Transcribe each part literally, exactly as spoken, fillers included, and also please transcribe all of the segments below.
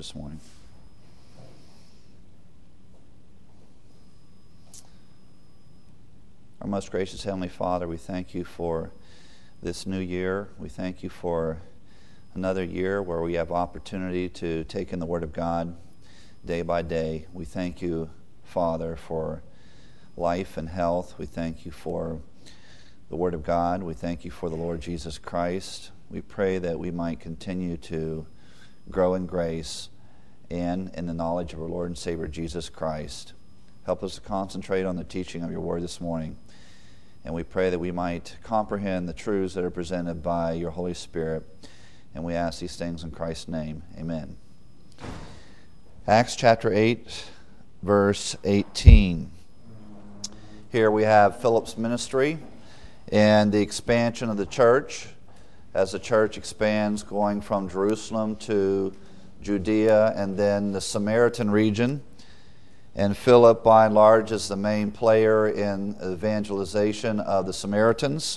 this morning. Our most gracious Heavenly Father, we thank you for this new year. We thank you for another year where we have opportunity to take in the Word of God day by day. We thank you, Father, for life and health. We thank you for the Word of God. We thank you for the Lord Jesus Christ. We pray that we might continue to grow in grace and in the knowledge of our Lord and Savior Jesus Christ. Help us to concentrate on the teaching of your Word this morning. And we pray that we might comprehend the truths that are presented by your Holy Spirit. And we ask these things in Christ's name. Amen. Acts chapter eight, verse eighteen. Here we have Philip's ministry and the expansion of the church, as the church expands, going from Jerusalem to Judea and then the Samaritan region. And Philip, by and large, is the main player in evangelization of the Samaritans.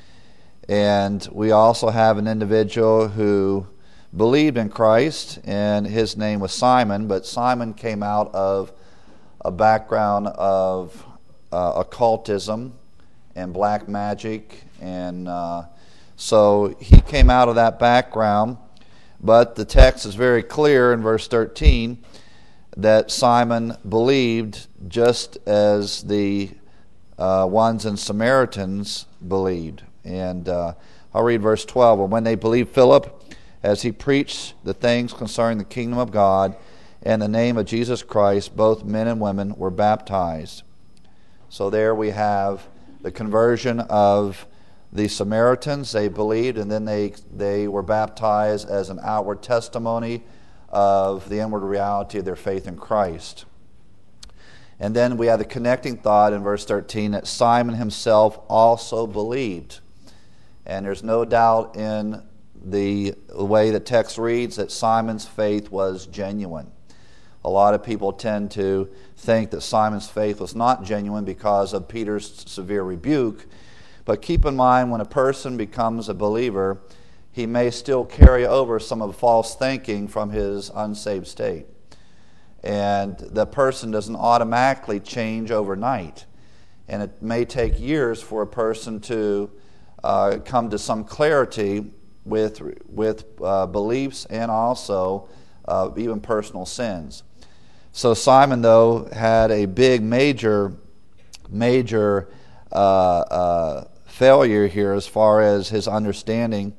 And we also have an individual who believed in Christ, and his name was Simon, but Simon came out of a background of uh, occultism and black magic, and uh, so he came out of that background. But the text is very clear in verse thirteen that Simon believed just as the uh, ones in Samaritans believed. And uh, I'll read verse twelve. And when they believed Philip, as he preached the things concerning the kingdom of God and the name of Jesus Christ, both men and women were baptized. So there we have the conversion of the Samaritans. They believed, and then they they were baptized as an outward testimony of the inward reality of their faith in Christ. And then we have the connecting thought in verse thirteen that Simon himself also believed. And there's no doubt in the way the text reads that Simon's faith was genuine. A lot of people tend to think that Simon's faith was not genuine because of Peter's severe rebuke. But keep in mind, when a person becomes a believer, he may still carry over some of the false thinking from his unsaved state. And the person doesn't automatically change overnight. And it may take years for a person to uh, come to some clarity with, with uh, beliefs and also uh, even personal sins. So Simon, though, had a big, major, major uh, uh, failure here as far as his understanding.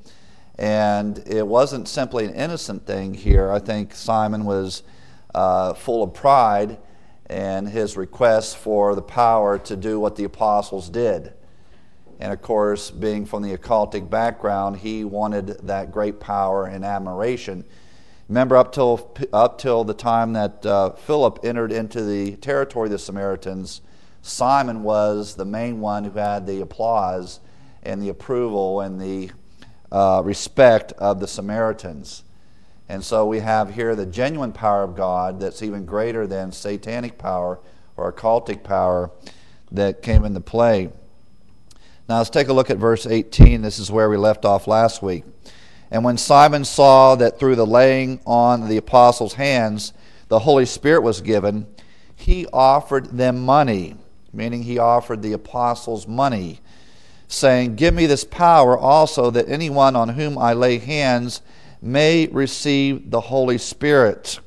And it wasn't simply an innocent thing here. I think Simon was uh, full of pride and his request for the power to do what the apostles did. And of course, being from the occultic background, he wanted that great power and admiration. Remember, up till up till the time that uh, Philip entered into the territory of the Samaritans, Simon was the main one who had the applause and the approval and the uh, respect of the Samaritans. And so we have here the genuine power of God that's even greater than satanic power or occultic power that came into play. Now let's take a look at verse eighteen. This is where we left off last week. And when Simon saw that through the laying on of the apostles' hands the Holy Spirit was given, he offered them money, meaning he offered the apostles money, saying, "Give me this power also, that anyone on whom I lay hands may receive the Holy Spirit."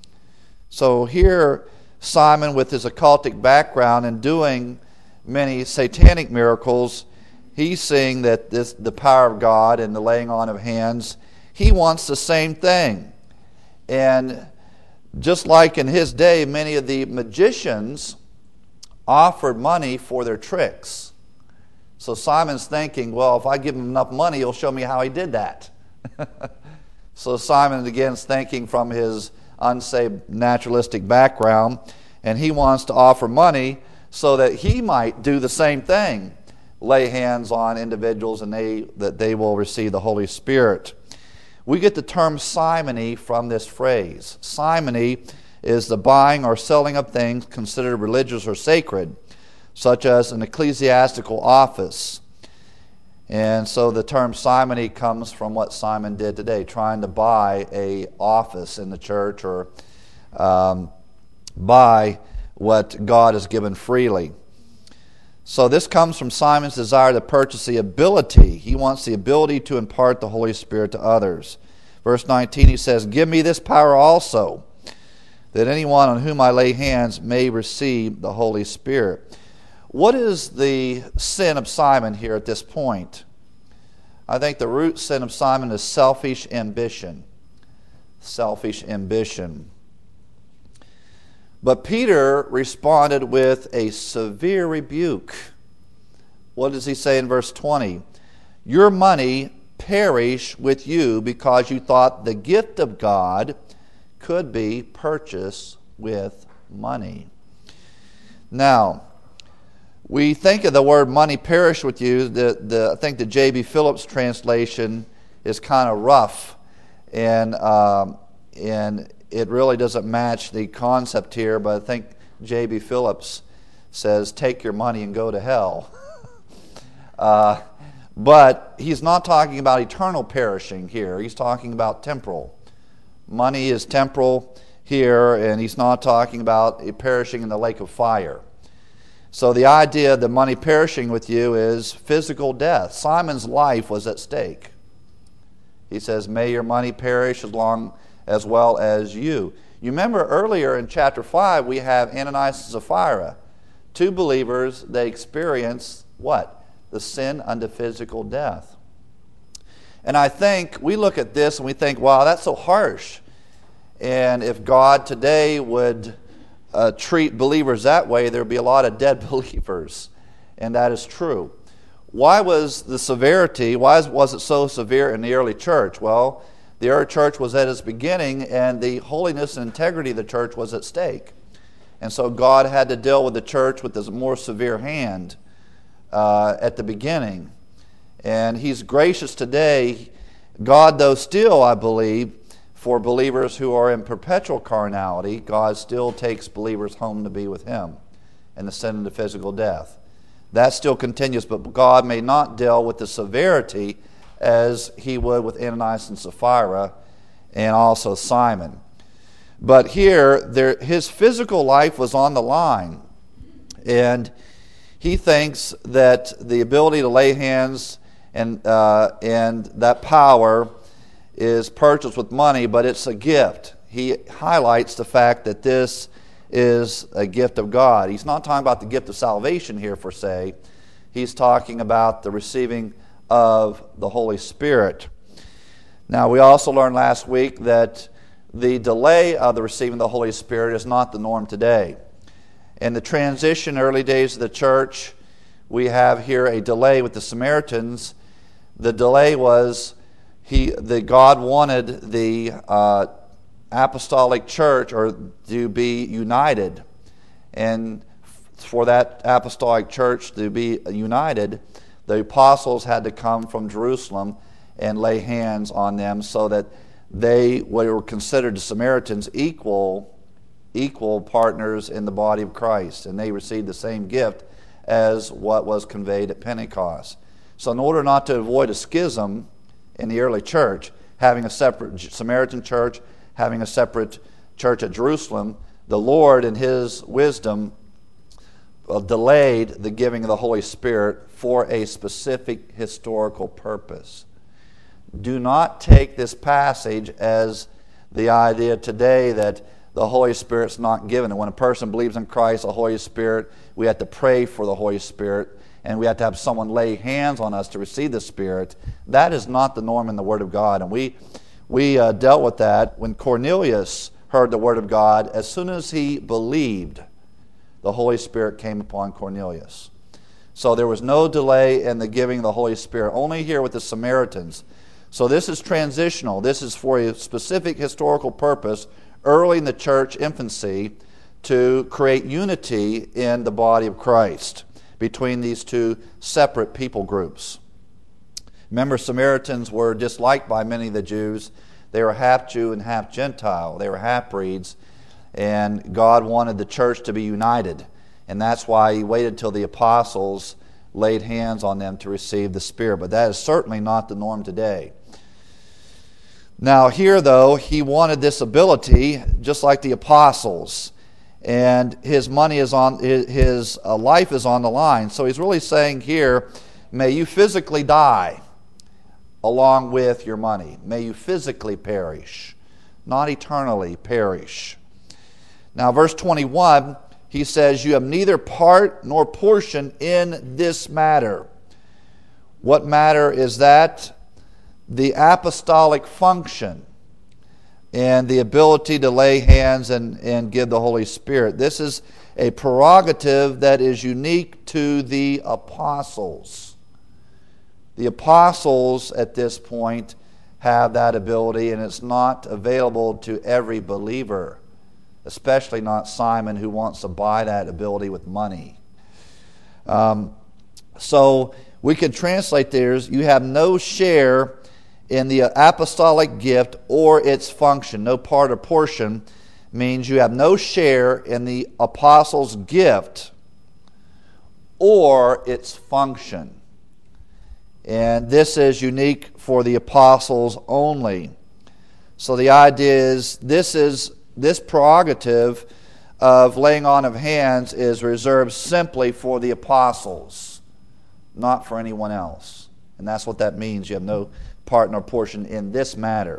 So here, Simon, with his occultic background and doing many satanic miracles, he's seeing that this, the power of God and the laying on of hands, he wants the same thing. And just like in his day, many of the magicians offered money for their tricks. So Simon's thinking, well, if I give him enough money, he'll show me how he did that. So Simon again is thinking from his unsaved naturalistic background, and he wants to offer money so that he might do the same thing, lay hands on individuals and they that they will receive the Holy Spirit. We get the term simony from this phrase. Simony is the buying or selling of things considered religious or sacred, such as an ecclesiastical office. And so the term simony comes from what Simon did today, trying to buy a office in the church or um, buy what God has given freely. So this comes from Simon's desire to purchase the ability. He wants the ability to impart the Holy Spirit to others. Verse nineteen, he says, "Give me this power also, that anyone on whom I lay hands may receive the Holy Spirit." What is the sin of Simon here at this point? I think the root sin of Simon is selfish ambition. Selfish ambition. But Peter responded with a severe rebuke. What does he say in verse twenty? "Your money perish with you because you thought the gift of God could be purchased with money." Now, we think of the word money perish with you. The, the, I think the J B Phillips translation is kind of rough, and um, and it really doesn't match the concept here, but I think J B Phillips says, "Take your money and go to hell." uh, but he's not talking about eternal perishing here. He's talking about temporal. Money is temporal here, and he's not talking about it perishing in the lake of fire. So the idea of the money perishing with you is physical death. Simon's life was at stake. He says, "May your money perish as long as well as you." You remember earlier in chapter five, we have Ananias and Sapphira. Two believers, they experience what? The sin unto physical death. And I think we look at this and we think, wow, that's so harsh. And if God today would uh, treat believers that way, there would be a lot of dead believers. And that is true. Why was the severity, why was it so severe in the early church? Well, the early church was at its beginning, and the holiness and integrity of the church was at stake. And so God had to deal with the church with this more severe hand uh, at the beginning. And He's gracious today. God, though, still, I believe, for believers who are in perpetual carnality, God still takes believers home to be with Him and the sin into physical death. That still continues, but God may not deal with the severity as He would with Ananias and Sapphira and also Simon. But here, there, his physical life was on the line, and he thinks that the ability to lay hands and uh, and that power is purchased with money, but it's a gift. He highlights the fact that this is a gift of God. He's not talking about the gift of salvation here, per se. He's talking about the receiving of the Holy Spirit. Now, we also learned last week that the delay of the receiving of the Holy Spirit is not the norm today. In the transition early days of the church, we have here a delay with the Samaritans. The delay was he, the God wanted the uh, apostolic church or to be united, and for that apostolic church to be united, the apostles had to come from Jerusalem and lay hands on them so that they were considered the Samaritans equal, equal partners in the body of Christ, and they received the same gift as what was conveyed at Pentecost. So in order not to avoid a schism in the early church, having a separate Samaritan church, having a separate church at Jerusalem, the Lord in His wisdom uh, delayed the giving of the Holy Spirit for a specific historical purpose. Do not take this passage as the idea today that the Holy Spirit's not given. And when a person believes in Christ, the Holy Spirit, we have to pray for the Holy Spirit, and we have to have someone lay hands on us to receive the Spirit. That is not the norm in the Word of God. And we we uh, dealt with that when Cornelius heard the Word of God. As soon as he believed, the Holy Spirit came upon Cornelius. So there was no delay in the giving of the Holy Spirit, only here with the Samaritans. So this is transitional. This is for a specific historical purpose early in the church infancy to create unity in the body of Christ between these two separate people groups. Remember, Samaritans were disliked by many of the Jews. They were half Jew and half Gentile. They were half-breeds, and God wanted the church to be united. And that's why He waited till the apostles laid hands on them to receive the Spirit. But that is certainly not the norm today. Now here, though, he wanted this ability just like the apostles. And his money is on, his uh, life is on the line. So he's really saying here, may you physically die along with your money. May you physically perish, not eternally perish. Now verse twenty-one, he says, you have neither part nor portion in this matter. What matter is that? The apostolic function and the ability to lay hands and, and give the Holy Spirit. This is a prerogative that is unique to the apostles. The apostles at this point have that ability, and it's not available to every believer, especially not Simon, who wants to buy that ability with money. Um, so we could translate there as you have no share in the apostolic gift or its function. No part or portion means you have no share in the apostles' gift or its function. And this is unique for the apostles only. So the idea is this is this prerogative of laying on of hands is reserved simply for the apostles, not for anyone else. And that's what that means. You have no part nor portion in this matter.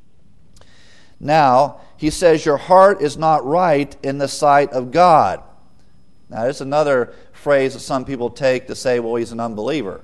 Now, he says your heart is not right in the sight of God. Now, there's another phrase that some people take to say, well, he's an unbeliever.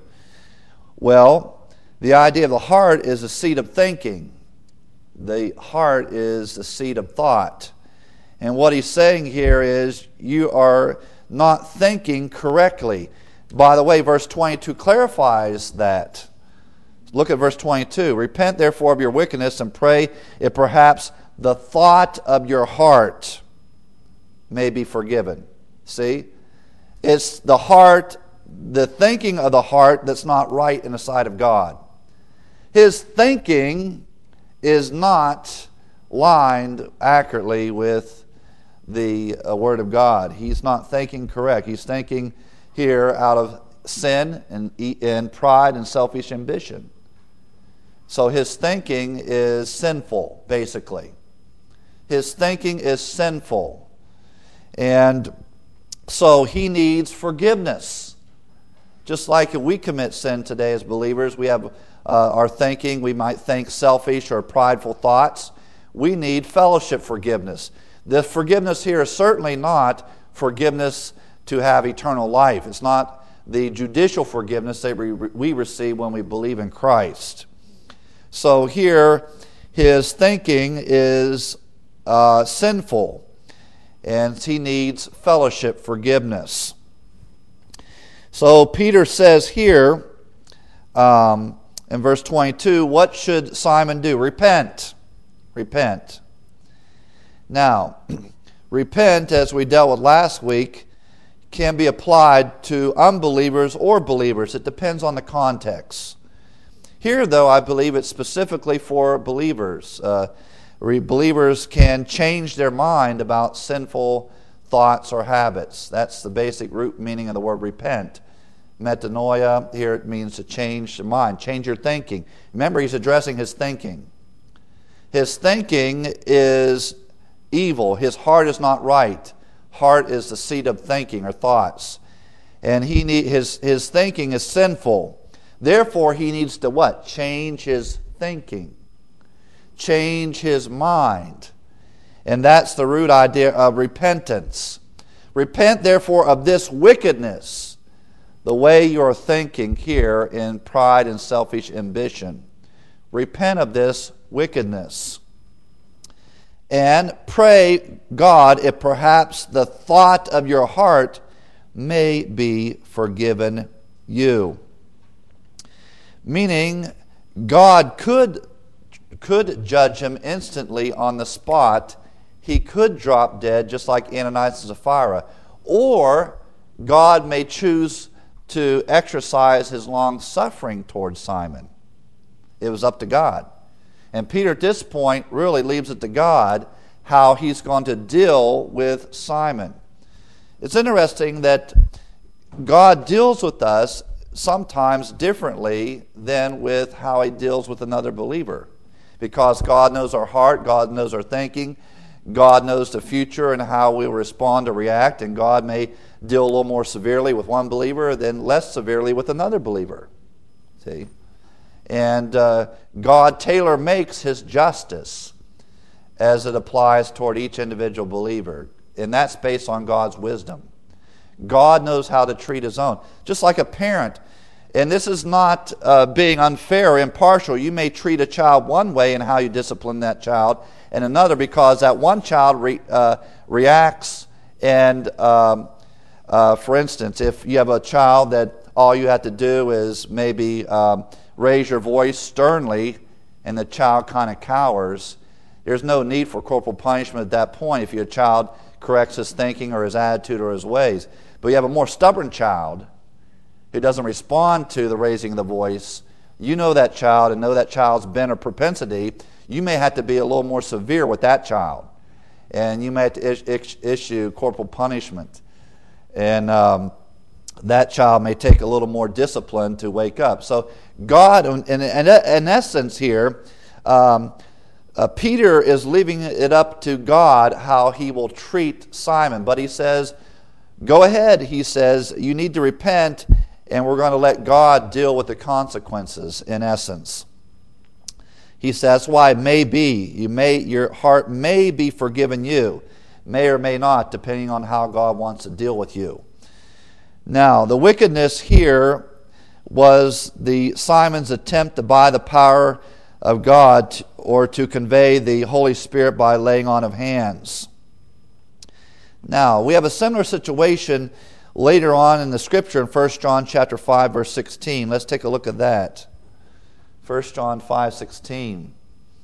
Well, the idea of the heart is the seat of thinking. The heart is the seat of thought. And what he's saying here is you are not thinking correctly. By the way, verse twenty-two clarifies that. Look at verse twenty-two. Repent therefore of your wickedness and pray if perhaps the thought of your heart may be forgiven. See? It's the heart, the thinking of the heart that's not right in the sight of God. His thinking is not lined accurately with the uh, Word of God. He's not thinking correct. He's thinking here out of sin and, and pride and selfish ambition. So his thinking is sinful, basically. His thinking is sinful. And so he needs forgiveness. Just like if we commit sin today as believers, we have uh, our thinking, we might think selfish or prideful thoughts. We need fellowship forgiveness. The forgiveness here is certainly not forgiveness to have eternal life. It's not the judicial forgiveness that we, we receive when we believe in Christ. So here, his thinking is uh, sinful, and he needs fellowship forgiveness. So Peter says here, um, in verse twenty-two, what should Simon do? Repent. Repent. Now, repent, as we dealt with last week, can be applied to unbelievers or believers. It depends on the context. Here, though, I believe it's specifically for believers. Uh, believers can change their mind about sinful thoughts or habits. That's the basic root meaning of the word repent. Metanoia, here it means to change your mind, change your thinking. Remember, he's addressing his thinking. His thinking is evil. His heart is not right. Heart is the seat of thinking or thoughts. And he need, his, his thinking is sinful. Therefore, he needs to what? Change his thinking. Change his mind. And that's the root idea of repentance. Repent, therefore, of this wickedness, the way you're thinking here in pride and selfish ambition. Repent of this wickedness. And pray God if perhaps the thought of your heart may be forgiven you. Meaning, God could, could judge him instantly on the spot. He could drop dead just like Ananias and Sapphira. Or God may choose to exercise his long suffering towards Simon. It was up to God. And Peter at this point really leaves it to God how he's going to deal with Simon. It's interesting that God deals with us sometimes differently than with how he deals with another believer. Because God knows our heart, God knows our thinking, God knows the future and how we'll respond or react, and God may deal a little more severely with one believer than less severely with another believer. See? And uh, God tailor makes his justice as it applies toward each individual believer. And that's based on God's wisdom. God knows how to treat his own. Just like a parent. And this is not uh, being unfair or impartial. You may treat a child one way in how you discipline that child, and another because that one child re, uh, reacts. And um, uh, for instance, if you have a child that all you have to do is maybe um, raise your voice sternly, and the child kind of cowers, there's no need for corporal punishment at that point if your child corrects his thinking or his attitude or his ways. But you have a more stubborn child who doesn't respond to the raising of the voice. You know that child and know that child's bent or propensity. You may have to be a little more severe with that child. And you may have to is- is- issue corporal punishment. And um, that child may take a little more discipline to wake up. So God, in, in, in essence here, um, uh, Peter is leaving it up to God how he will treat Simon. But he says, go ahead, he says, you need to repent, and we're going to let God deal with the consequences, in essence. He says, that's why it may be, you may, your heart may be forgiven you, may or may not, depending on how God wants to deal with you. Now, the wickedness here was the Simon's attempt to buy the power of God or to convey the Holy Spirit by laying on of hands. Now, we have a similar situation later on in the Scripture in First John chapter five, verse sixteen. Let's take a look at that. First John five sixteen.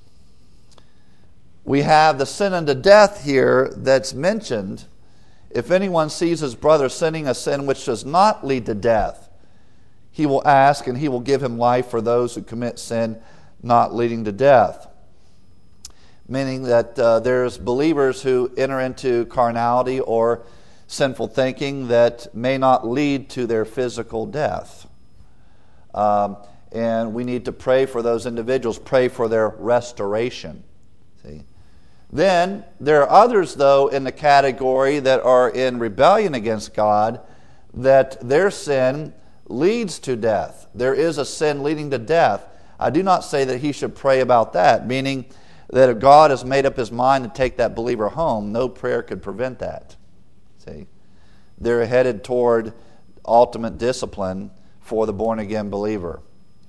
We have the sin unto death here that's mentioned. If anyone sees his brother sinning a sin which does not lead to death, he will ask, and he will give him life for those who commit sin not leading to death. Meaning that uh, there's believers who enter into carnality or sinful thinking that may not lead to their physical death. Um, and we need to pray for those individuals, pray for their restoration. See? Then there are others, though, in the category that are in rebellion against God, that their sin leads to death. There is a sin leading to death. I do not say that he should pray about that, meaning that if God has made up his mind to take that believer home, no prayer could prevent that. See? They're headed toward ultimate discipline for the born-again believer.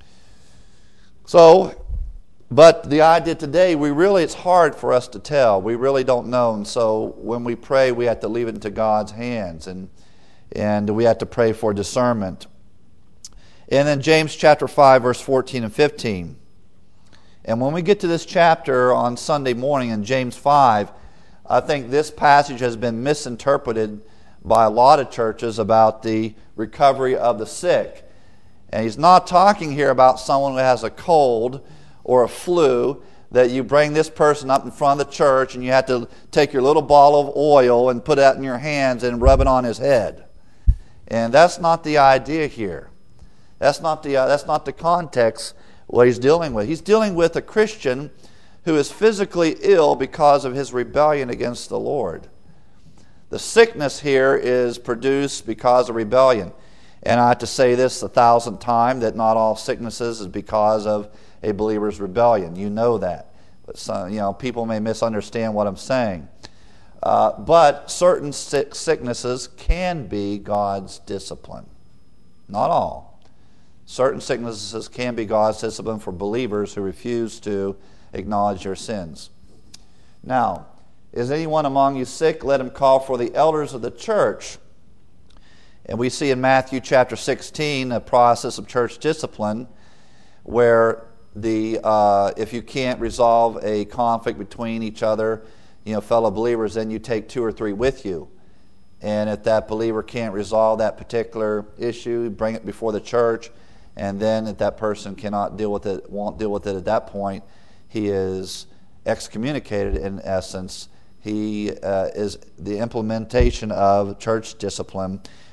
So, but the idea today, we really, it's hard for us to tell. We really don't know. And so when we pray, we have to leave it into God's hands. And, and we have to pray for discernment. And then James chapter five, verse fourteen and fifteen. And when we get to this chapter on Sunday morning in James five, I think this passage has been misinterpreted by a lot of churches about the recovery of the sick. And he's not talking here about someone who has a cold or a flu, that you bring this person up in front of the church and you have to take your little bottle of oil and put that in your hands and rub it on his head. And that's not the idea here. That's not the, uh, that's not the context what he's dealing with. He's dealing with a Christian who is physically ill because of his rebellion against the Lord. The sickness here is produced because of rebellion. And I have to say this a thousandth time, that not all sicknesses is because of a believer's rebellion. You know that. But some, you know, people may misunderstand what I'm saying. Uh, but certain sick sicknesses can be God's discipline. Not all. Certain sicknesses can be God's discipline for believers who refuse to acknowledge their sins. Now, is anyone among you sick? Let him call for the elders of the church. And we see in Matthew chapter sixteen a process of church discipline where the uh, if you can't resolve a conflict between each other, you know, fellow believers, then you take two or three with you. And if that believer can't resolve that particular issue, bring it before the church. And then if that person cannot deal with it, won't deal with it at that point, he is excommunicated in essence. He uh, is the implementation of church discipline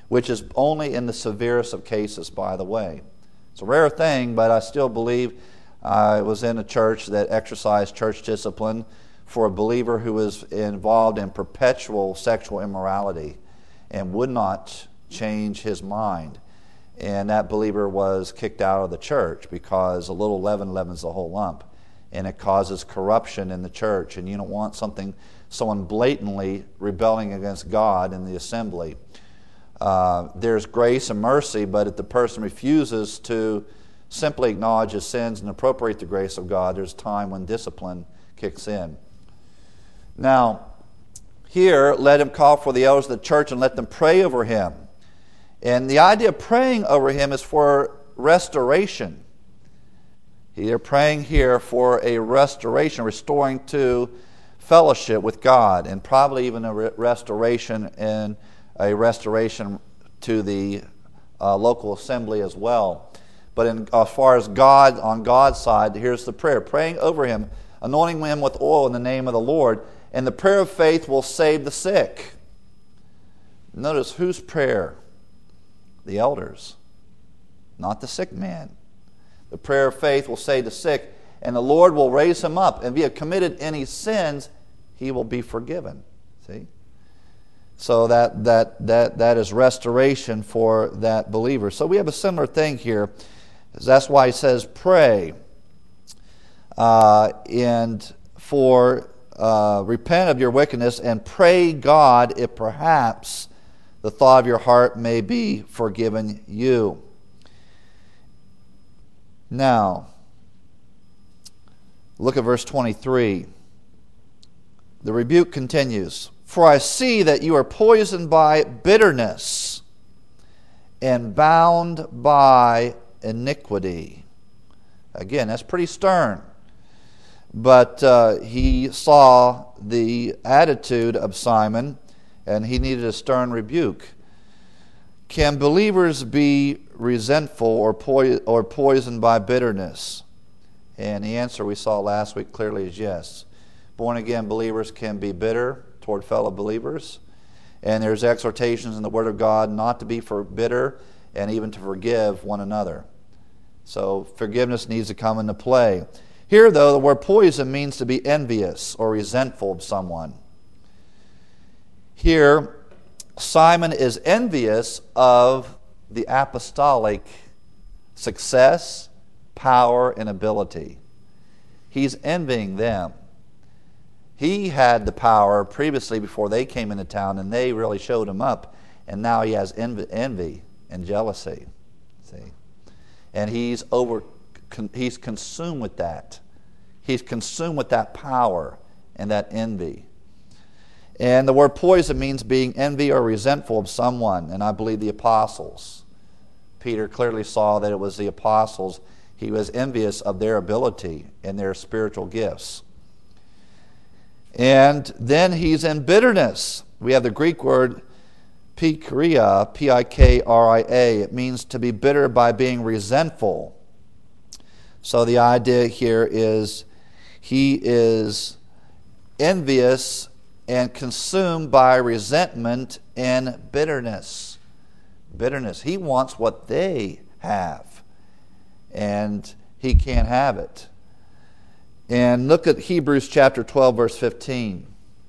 which is only in the severest of cases, by the way. It's a rare thing, but I still believe I was in a church that exercised church discipline for a believer who was involved in perpetual sexual immorality and would not change his mind. And that believer was kicked out of the church because a little leaven leavens the whole lump. And it causes corruption in the church. And you don't want something, someone blatantly rebelling against God in the assembly. Uh, there's grace and mercy, but if the person refuses to simply acknowledge his sins and appropriate the grace of God, there's time when discipline kicks in. Now, here, let him call for the elders of the church and let them pray over him. And the idea of praying over him is for restoration. They're praying here for a restoration, restoring to fellowship with God, and probably even a re- restoration and a restoration to the uh, local assembly as well. But in, as far as God, on God's side, here's the prayer. Praying over him, anointing him with oil in the name of the Lord, and the prayer of faith will save the sick. Notice whose prayer? The elders, not the sick man. The prayer of faith will save the sick, and the Lord will raise him up. And if he had committed any sins, he will be forgiven. See? So that that that that is restoration for that believer. So we have a similar thing here. That's why he says pray. Uh, and for uh, repent of your wickedness and pray God if perhaps the thought of your heart may be forgiven you. Now, look at verse twenty-three. The rebuke continues. For I see that you are poisoned by bitterness and bound by iniquity. Again, that's pretty stern. But uh, he saw the attitude of Simon, and he needed a stern rebuke. Can believers be resentful or, po- or poisoned by bitterness? And the answer we saw last week clearly is yes. Born-again believers can be bitter toward fellow believers. And there's exhortations in the Word of God not to be for bitter and even to forgive one another. So forgiveness needs to come into play. Here, though, the word poison means to be envious or resentful of someone. Here, Simon is envious of the apostolic success, power, and ability. He's envying them. He had the power previously before they came into town, and they really showed him up. And now he has envy, envy and jealousy. See, and he's over. Con, he's consumed with that. He's consumed with that power and that envy. And the word poison means being envy or resentful of someone. And I believe the apostles. Peter clearly saw that it was the apostles. He was envious of their ability and their spiritual gifts. And then he's in bitterness. We have the Greek word pikria, P I K R I A. It means to be bitter by being resentful. So the idea here is he is envious and consumed by resentment and bitterness. Bitterness. He wants what they have, and he can't have it. And look at Hebrews chapter twelve, verse fifteen.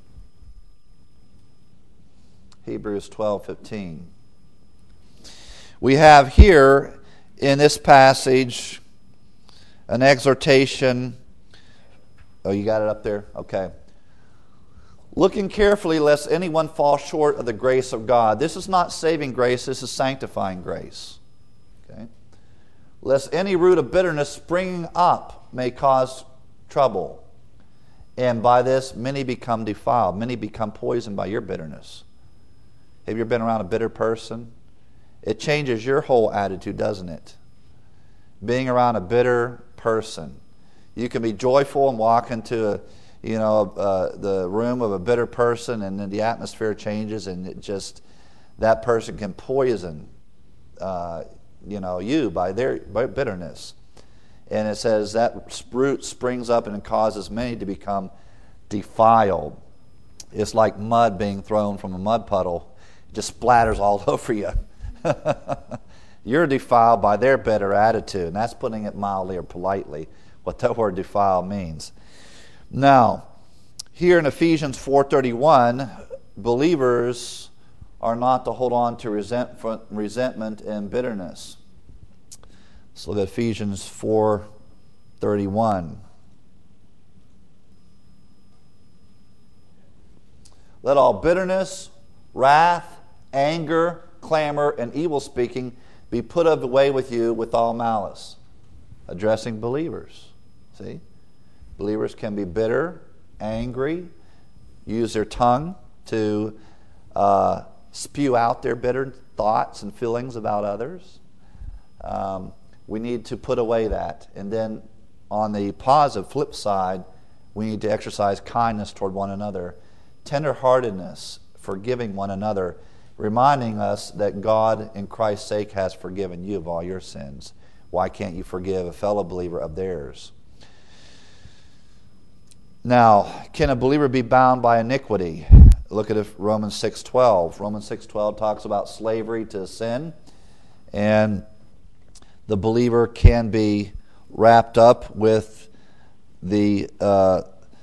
Hebrews twelve, fifteen. We have here in this passage an exhortation. Oh, you got it up there? Okay. Looking carefully lest anyone fall short of the grace of God. This is not saving grace, this is sanctifying grace. Okay? Lest any root of bitterness springing up may cause trouble. And by this many become defiled. Many become poisoned by your bitterness. Have you ever been around a bitter person? It changes your whole attitude, doesn't it? Being around a bitter person. You can be joyful and walk into a you know, uh, the room of a bitter person, and then the atmosphere changes, and it just, that person can poison, uh, you know, you by their by bitterness. And it says that root springs up and causes many to become defiled. It's like mud being thrown from a mud puddle, It just splatters all over you. You're defiled by their better attitude. And that's putting it mildly or politely, what that word defile means. Now, here in Ephesians four thirty-one, believers are not to hold on to resentment, resentment and bitterness. So look at Ephesians four thirty-one. Let all bitterness, wrath, anger, clamor, and evil speaking be put away with you with all malice. Addressing believers. See? Believers can be bitter, angry, use their tongue to uh, spew out their bitter thoughts and feelings about others. Um, we need to put away that. And then on the positive flip side, we need to exercise kindness toward one another, tenderheartedness, forgiving one another, reminding us that God, in Christ's sake, has forgiven you of all your sins. Why can't you forgive a fellow believer of theirs? Now, can a believer be bound by iniquity? Look at Romans six twelve. Romans six twelve talks about slavery to sin, and the believer can be wrapped up with the uh,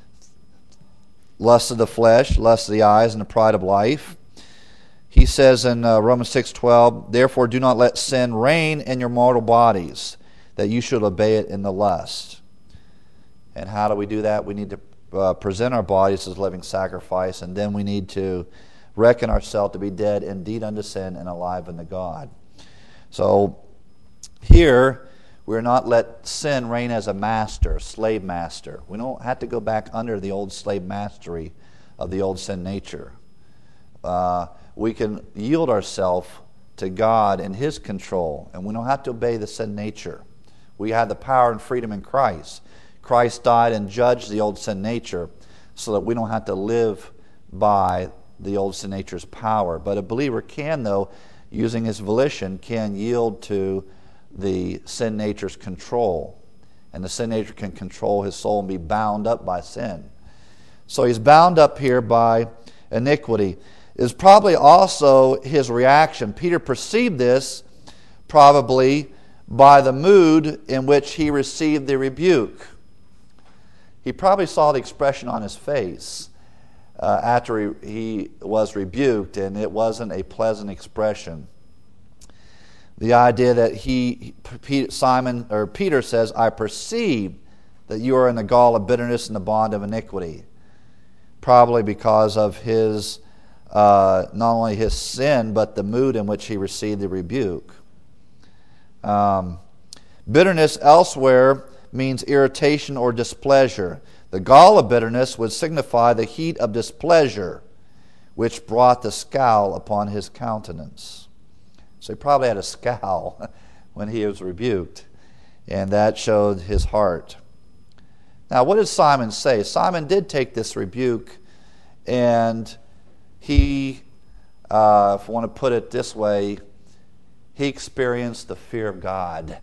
lust of the flesh, lust of the eyes, and the pride of life. He says in uh, Romans six twelve, therefore do not let sin reign in your mortal bodies, that you should obey it in the lust. And how do we do that? We need to uh, present our bodies as living sacrifice, and then we need to reckon ourselves to be dead indeed unto sin and alive unto God. So here, we're not let sin reign as a master, slave master. We don't have to go back under the old slave mastery of the old sin nature. Uh, we can yield ourselves to God and His control, and we don't have to obey the sin nature. We have the power and freedom in Christ. Christ died and judged the old sin nature so that we don't have to live by the old sin nature's power. But a believer can, though, using his volition, can yield to the sin nature's control. And the sin nature can control his soul and be bound up by sin. So he's bound up here by iniquity. Is probably also his reaction. Peter perceived this probably by the mood in which he received the rebuke. He probably saw the expression on his face uh, after he, he was rebuked, and it wasn't a pleasant expression. The idea that he, Simon or Peter says, I perceive that you are in the gall of bitterness and the bond of iniquity. Probably because of his, uh, not only his sin, but the mood in which he received the rebuke. Um, bitterness elsewhere means irritation or displeasure. The gall of bitterness would signify the heat of displeasure, which brought the scowl upon his countenance. So he probably had a scowl when he was rebuked, and that showed his heart. Now, what did Simon say? Simon did take this rebuke, and he, uh, if I want to put it this way, he experienced the fear of God.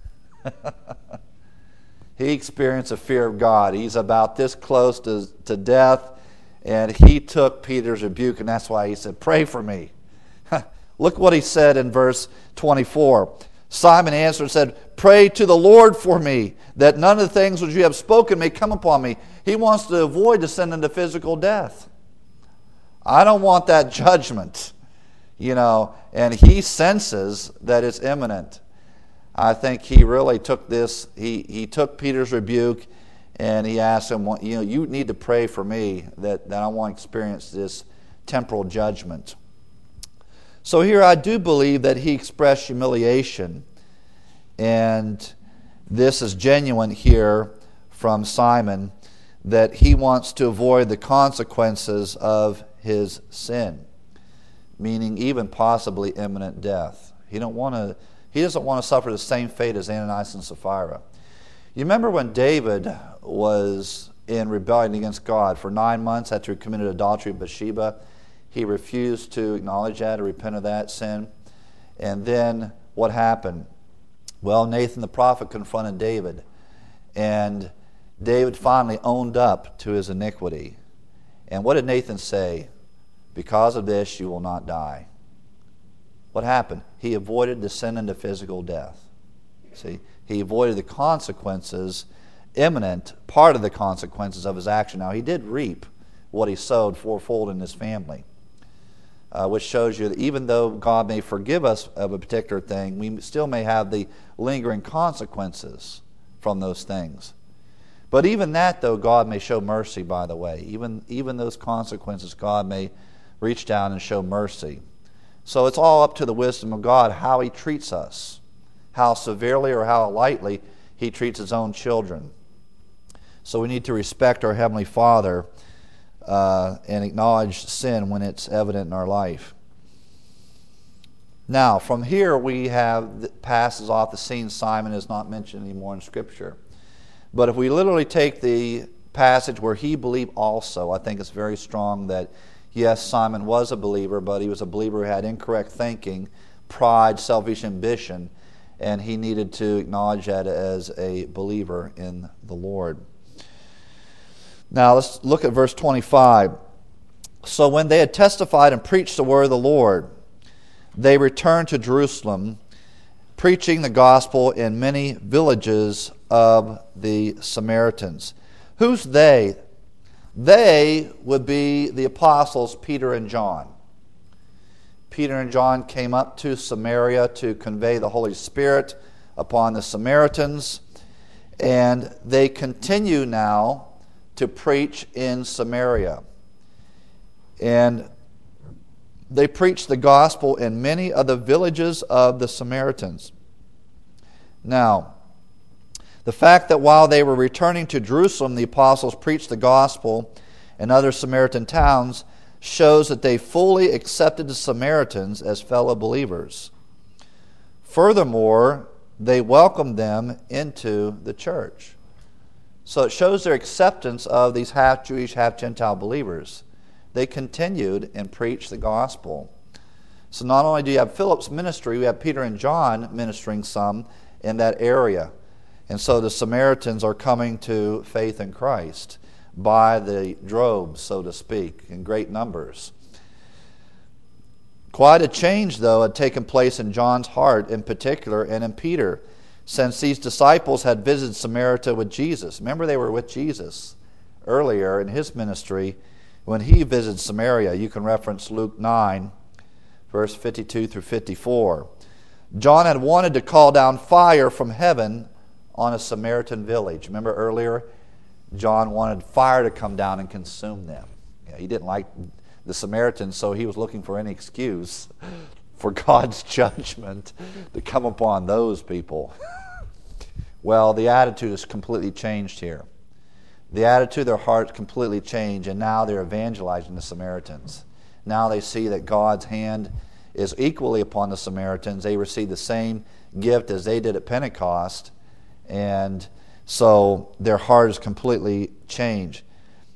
He experienced the fear of God. He's about this close to, to death, and he took Peter's rebuke, and that's why he said, pray for me. Look what he said in verse twenty-four. Simon answered and said, pray to the Lord for me, that none of the things which you have spoken may come upon me. He wants to avoid descending to physical death. I don't want that judgment, you know, and he senses that it's imminent. I think he really took this, he, he took Peter's rebuke, and he asked him, you know, you need to pray for me that, that I won't experience this temporal judgment. So here I do believe that he expressed humiliation, and this is genuine here from Simon, that he wants to avoid the consequences of his sin, meaning even possibly imminent death. He don't want to. He doesn't want to suffer the same fate as Ananias and Sapphira. You remember when David was in rebellion against God for nine months after he committed adultery with Bathsheba? He refused to acknowledge that or repent of that sin. And then what happened? Well, Nathan the prophet confronted David, and David finally owned up to his iniquity. And what did Nathan say? Because of this you will not die. what happened? He avoided descending to physical death. See, he avoided the consequences, imminent part of the consequences of his action. Now, he did reap what he sowed fourfold in his family, uh, which shows you that even though God may forgive us of a particular thing, we still may have the lingering consequences from those things. But even that, though, God may show mercy, by the way. Even, even those consequences, God may reach down and show mercy. So it's all up to the wisdom of God how he treats us, how severely or how lightly he treats his own children. So we need to respect our Heavenly Father uh, and acknowledge sin when it's evident in our life. Now, from here we have, passes off the scene. Simon is not mentioned anymore in Scripture. But if we literally take the passage where he believed also, I think it's very strong that, yes, Simon was a believer, but he was a believer who had incorrect thinking, pride, selfish ambition, and he needed to acknowledge that as a believer in the Lord. Now let's look at verse twenty-five. So when they had testified and preached the word of the Lord, they returned to Jerusalem, preaching the gospel in many villages of the Samaritans. Who's they? They would be the apostles Peter and John. Peter and John came up to Samaria to convey the Holy Spirit upon the Samaritans, and they continue now to preach in Samaria. And they preach the gospel in many of the villages of the Samaritans. Now, the fact that while they were returning to Jerusalem, the apostles preached the gospel in other Samaritan towns shows that they fully accepted the Samaritans as fellow believers. Furthermore, they welcomed them into the church. So it shows their acceptance of these half-Jewish, half-Gentile believers. They continued and preached the gospel. So not only do you have Philip's ministry, we have Peter and John ministering some in that area. And so the Samaritans are coming to faith in Christ by the droves, so to speak, in great numbers. Quite a change, though, had taken place in John's heart in particular and in Peter, since these disciples had visited Samaria with Jesus. Remember, they were with Jesus earlier in his ministry when he visited Samaria. You can reference Luke nine, verse fifty-two through fifty-four. John had wanted to call down fire from heaven on a Samaritan village. Remember earlier, John wanted fire to come down and consume them. You know, he didn't like the Samaritans, so he was looking for any excuse for God's judgment to come upon those people. Well, the attitude has completely changed here. The attitude of their hearts completely changed, and now they're evangelizing the Samaritans. Now they see that God's hand is equally upon the Samaritans. They receive the same gift as they did at Pentecost, and so their heart is completely changed.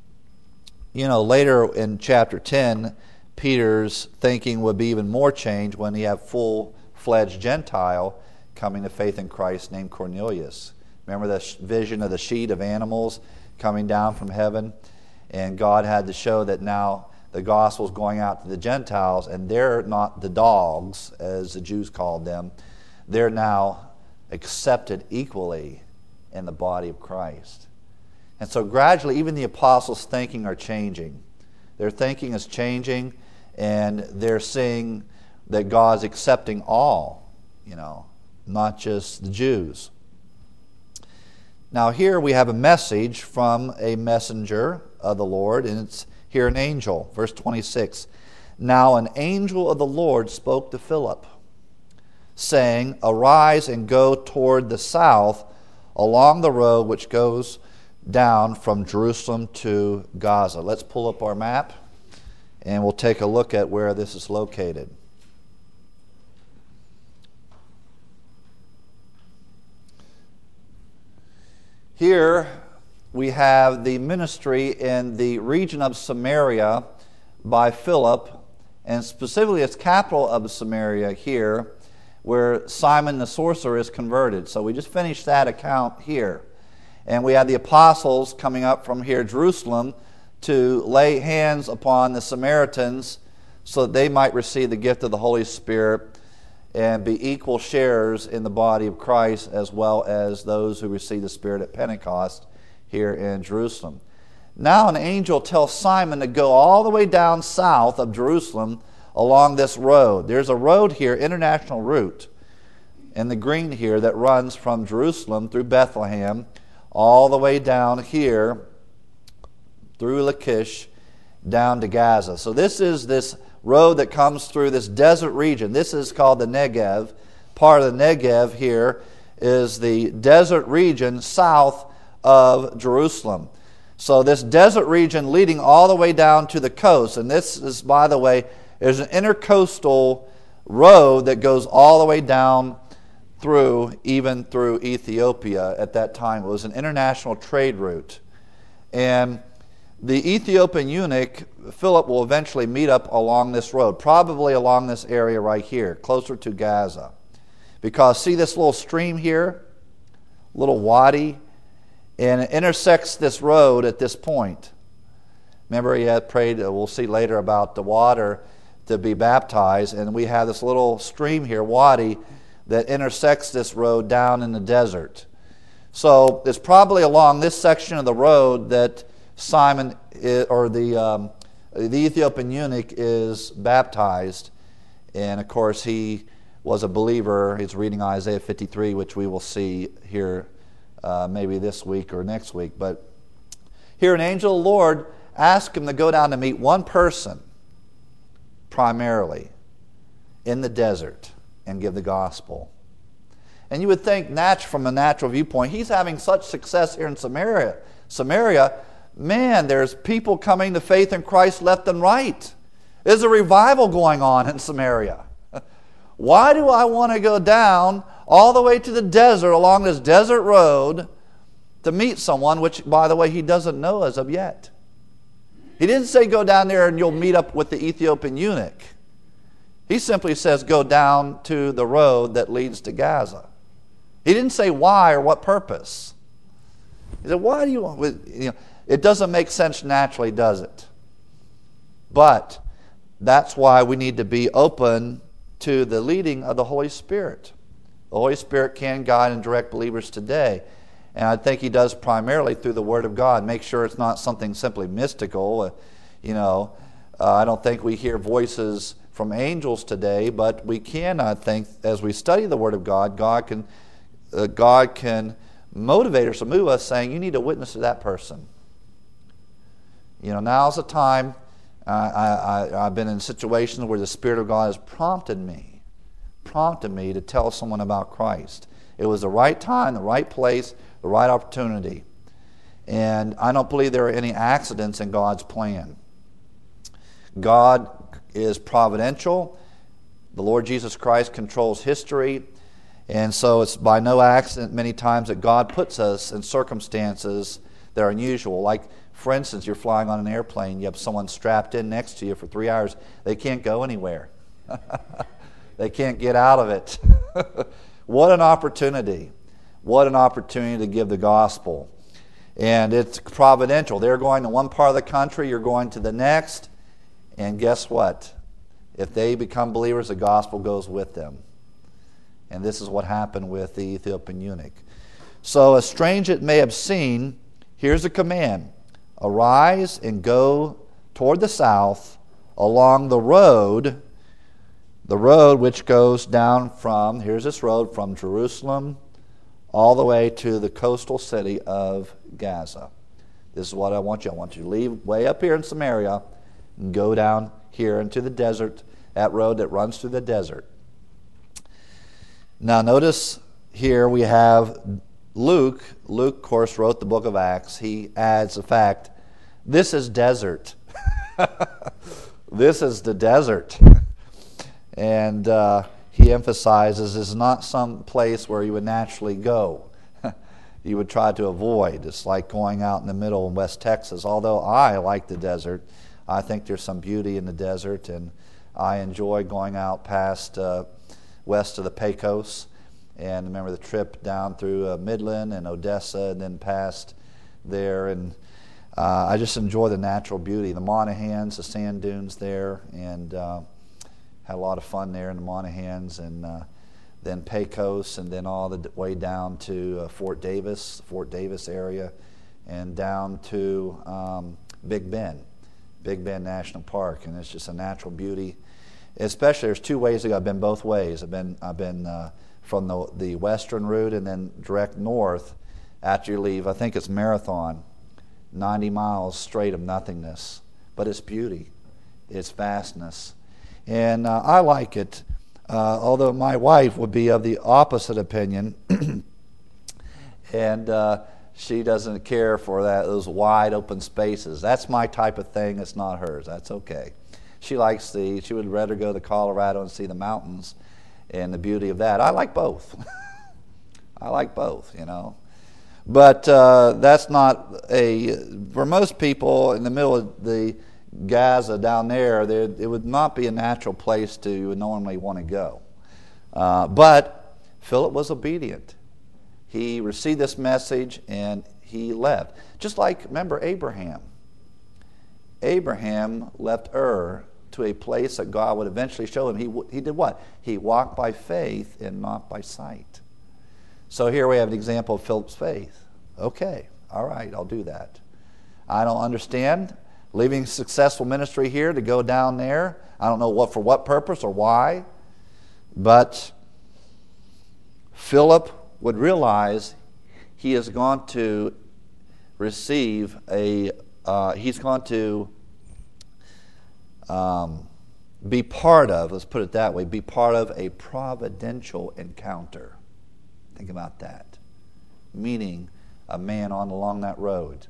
You know, later in chapter ten, Peter's thinking would be even more changed when he had full-fledged Gentile coming to faith in Christ named Cornelius. Remember the vision of the sheet of animals coming down from heaven? And God had to show that now the gospel is going out to the Gentiles, and they're not the dogs, as the Jews called them. They're now accepted equally in the body of Christ. And so gradually, even the apostles' thinking are changing. Their thinking is changing, and they're seeing that God's accepting all, you know, not just the Jews. Now here we have a message from a messenger of the Lord, and it's here an angel. Verse twenty-six. Now an angel of the Lord spoke to Philip, saying, Arise and go toward the south along the road which goes down from Jerusalem to Gaza. Let's pull up our map, and we'll take a look at where this is located. Here we have the ministry in the region of Samaria by Philip, and specifically its capital of Samaria here, where Simon the sorcerer is converted. So we just finished that account here. And we have the apostles coming up from here, Jerusalem, to lay hands upon the Samaritans so that they might receive the gift of the Holy Spirit and be equal sharers in the body of Christ, as well as those who receive the Spirit at Pentecost here in Jerusalem. Now an angel tells Simon to go all the way down south of Jerusalem along this road. There's a road here, international route, in the green here, that runs from Jerusalem through Bethlehem all the way down here through Lachish down to Gaza. So this is this road that comes through this desert region. This is called the Negev. Part of the Negev here is the desert region south of Jerusalem. So this desert region leading all the way down to the coast. And this is, by the way, there's an intercoastal road that goes all the way down through, even through Ethiopia at that time. It was an international trade route. And the Ethiopian eunuch, Philip, will eventually meet up along this road, probably along this area right here, closer to Gaza. Because see this little stream here, little wadi, and it intersects this road at this point. Remember, he had prayed, we'll see later, about the water to be baptized, and we have this little stream here, wadi, that intersects this road down in the desert. So it's probably along this section of the road that Simon, is, or the, um, the Ethiopian eunuch, is baptized. And of course he was a believer. He's reading Isaiah fifty-three, which we will see here uh, maybe this week or next week. But here an angel of the Lord asked him to go down to meet one person, primarily, in the desert, and give the gospel. And you would think, nat- from a natural viewpoint, he's having such success here in Samaria. Samaria, man, there's people coming to faith in Christ left and right. There's a revival going on in Samaria. Why do I want to go down all the way to the desert, along this desert road, to meet someone, which, by the way, he doesn't know as of yet? He didn't say go down there and you'll meet up with the Ethiopian eunuch. He simply says go down to the road that leads to Gaza. He didn't say why or what purpose. He said, why do you want... You know, it doesn't make sense naturally, does it? But that's why we need to be open to the leading of the Holy Spirit. The Holy Spirit can guide and direct believers today. And I think he does primarily through the Word of God. Make sure it's not something simply mystical. Uh, you know, uh, I don't think we hear voices from angels today, but we can, I think, as we study the Word of God, God can, uh, God can motivate us or move us saying, you need to witness to that person. You know, now's the time. Uh, I, I, I've been in situations where the Spirit of God has prompted me, prompted me to tell someone about Christ. It was the right time, the right place, the right opportunity. And I don't believe there are any accidents in God's plan. God is providential. The Lord Jesus Christ controls history. And so it's by no accident many times that God puts us in circumstances that are unusual. Like, for instance, you're flying on an airplane, you have someone strapped in next to you for three hours. They can't go anywhere. They can't get out of it. What an opportunity. What an opportunity to give the gospel. And it's providential. They're going to one part of the country, you're going to the next. And guess what? If they become believers, the gospel goes with them. And this is what happened with the Ethiopian eunuch. So, as strange it may have seemed, here's a command. Arise and go toward the south along the road, the road which goes down from, here's this road, from Jerusalem all the way to the coastal city of Gaza. This is what I want you. I want you to leave way up here in Samaria and go down here into the desert, that road that runs through the desert. Now notice here we have Luke. Luke, of course, wrote the book of Acts. He adds the fact, this is desert. This is the desert. And uh, he emphasizes it's not some place where you would naturally go. You would try to avoid. It's like going out in the middle in West Texas. Although I like the desert, I think there's some beauty in the desert, and I enjoy going out past uh, west of the Pecos. And remember the trip down through uh, Midland and Odessa and then past there. And uh, I just enjoy the natural beauty. The Monahans, the sand dunes there, and uh, Had a lot of fun there in the Monahans, and uh, then Pecos, and then all the way down to uh, Fort Davis, Fort Davis area, and down to um, Big Bend, Big Bend National Park, and it's just a natural beauty. Especially, there's two ways to go. I've been both ways. I've been I've been uh, from the the western route and then direct north after you leave. I think it's Marathon, ninety miles straight of nothingness, but it's beauty, it's vastness, and uh, I like it. Uh, although my wife would be of the opposite opinion, and uh, she doesn't care for that those wide open spaces. That's my type of thing. It's not hers. That's okay. She likes the. She would rather go to Colorado and see the mountains and the beauty of that. I like both. I like both, you know. But uh, that's not a. For most people in the middle of the Gaza down there, there it would not be a natural place to normally want to go. Uh, but Philip was obedient. He received this message and he left. Just like, remember Abraham. Abraham left Ur to a place that God would eventually show him. He, he did what? He walked by faith and not by sight. So here we have an example of Philip's faith. Okay, all right, I'll do that. I don't understand leaving successful ministry here to go down there. I don't know what for what purpose or why. But Philip would realize he is going to receive a Uh, he's going to um, be part of, let's put it that way, be part of a providential encounter. Think about that. Meaning a man on along that road.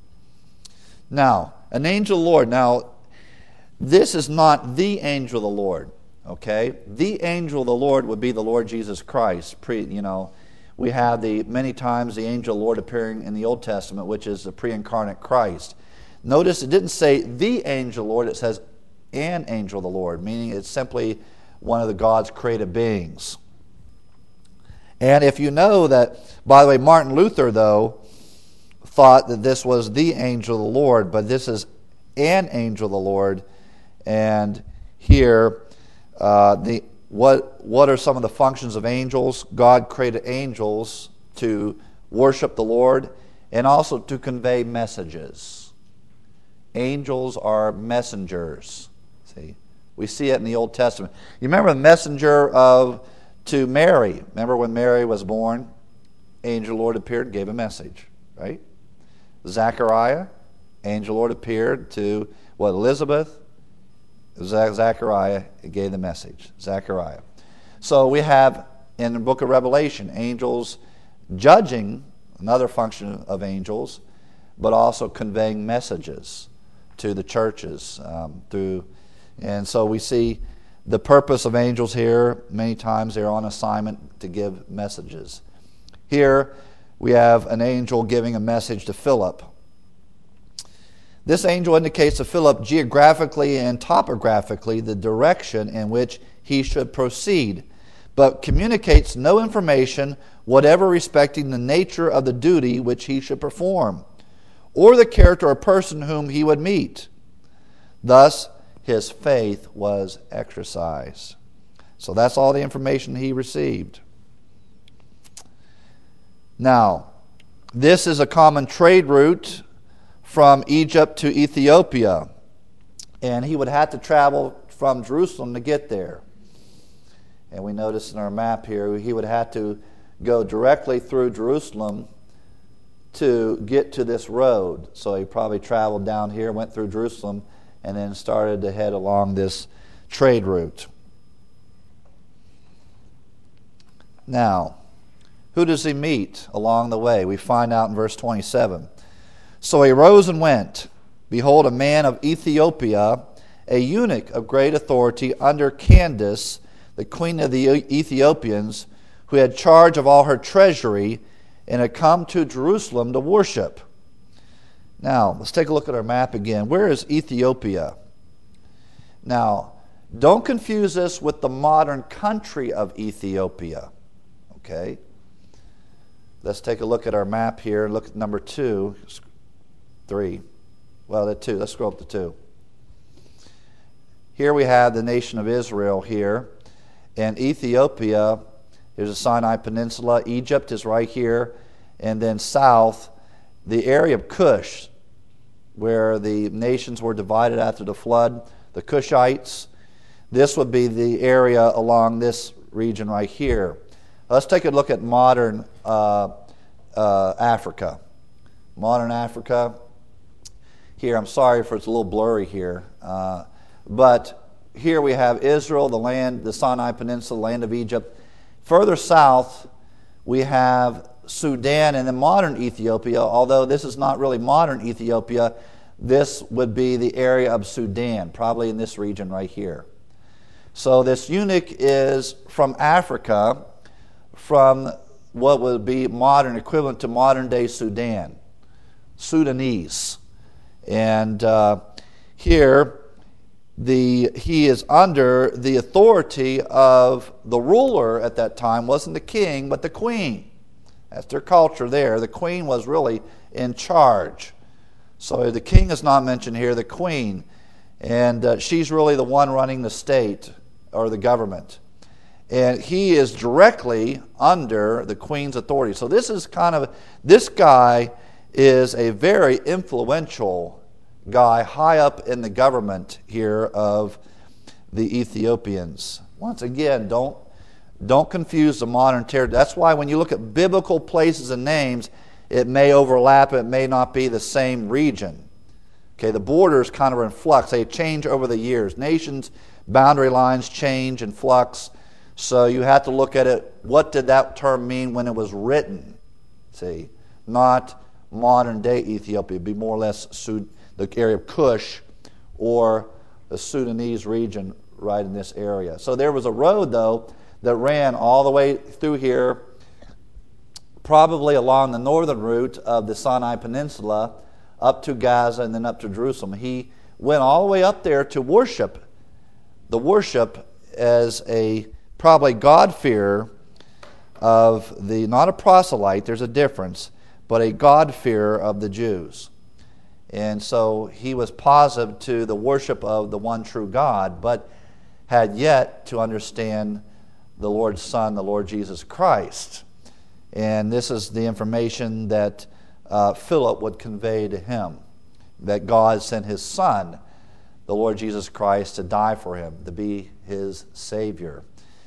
Now, an angel of the Lord. Now, this is not the angel of the Lord, okay? The angel of the Lord would be the Lord Jesus Christ. Pre, you know, we have the many times the angel of the Lord appearing in the Old Testament, which is the pre-incarnate Christ. Notice it didn't say the angel of the Lord, it says an angel of the Lord, meaning it's simply one of the God's created beings. And if you know that, by the way, Martin Luther, though, thought that this was the angel of the Lord, but this is an angel of the Lord. And here, uh, the what what are some of the functions of angels? God created angels to worship the Lord and also to convey messages. Angels are messengers. See, we see it in the Old Testament. You remember the messenger of to Mary. Remember when Mary was born? Angel of the Lord appeared and gave a message, right? Zechariah, angel of the Lord appeared to what Elizabeth. Zechariah gave the message. Zechariah. So we have in the book of Revelation angels judging, another function of angels, but also conveying messages to the churches um, through. And so we see the purpose of angels here. Many times they're on assignment to give messages. Here we have an angel giving a message to Philip. This angel indicates to Philip geographically and topographically the direction in which he should proceed, but communicates no information whatever respecting the nature of the duty which he should perform, or the character or person whom he would meet. Thus, his faith was exercised. So that's all the information he received. Now, this is a common trade route from Egypt to Ethiopia, and he would have to travel from Jerusalem to get there. And we notice in our map here, he would have to go directly through Jerusalem to get to this road. So he probably traveled down here, went through Jerusalem, and then started to head along this trade route. Now, who does he meet along the way? We find out in verse twenty-seven. So he rose and went. Behold, a man of Ethiopia, a eunuch of great authority under Candace, the queen of the Ethiopians, who had charge of all her treasury, and had come to Jerusalem to worship. Now, let's take a look at our map again. Where is Ethiopia? Now, don't confuse this with the modern country of Ethiopia. Okay? Let's take a look at our map here. Look at number two. Three. Well, the two. Let's scroll up to two. here we have the nation of Israel here, and Ethiopia, here's the Sinai Peninsula, Egypt is right here, and then south, the area of Cush, where the nations were divided after the flood, the Cushites. This would be the area along this region right here. Let's take a look at modern uh, uh, Africa. Modern Africa. Here, I'm sorry for it's a little blurry here, uh, but here we have Israel, the land, the Sinai Peninsula, the land of Egypt. Further south, we have Sudan and then modern Ethiopia, although this is not really modern Ethiopia. This would be the area of Sudan, probably in this region right here. So this eunuch is from Africa, from what would be modern, equivalent to modern-day Sudan, Sudanese. And uh, here, the he is under the authority of the ruler at that time, wasn't the king, but the queen. That's their culture there. The queen was really in charge. So the king is not mentioned here, the queen. And uh, she's really the one running the state or the government. And he is directly under the queen's authority. So this is kind of, this guy is a very influential guy high up in the government here of the Ethiopians. Once again, don't, don't confuse the modern territory. That's why when you look at biblical places and names, it may overlap, it may not be the same region. Okay, the borders kind of are in flux. They change over the years. Nations' boundary lines change and flux. So you have to look at it, what did that term mean when it was written? See, not modern day Ethiopia. It'd be more or less Sud- the area of Cush or the Sudanese region right in this area. So there was a road, though, that ran all the way through here, probably along the northern route of the Sinai Peninsula, up to Gaza and then up to Jerusalem. He went all the way up there to worship, the worship as a probably God-fearer of the, not a proselyte, there's a difference, but a God-fearer of the Jews. And so he was positive to the worship of the one true God, but had yet to understand the Lord's Son, the Lord Jesus Christ. And this is the information that uh, Philip would convey to him, that God sent his Son, the Lord Jesus Christ, to die for him, to be his Savior.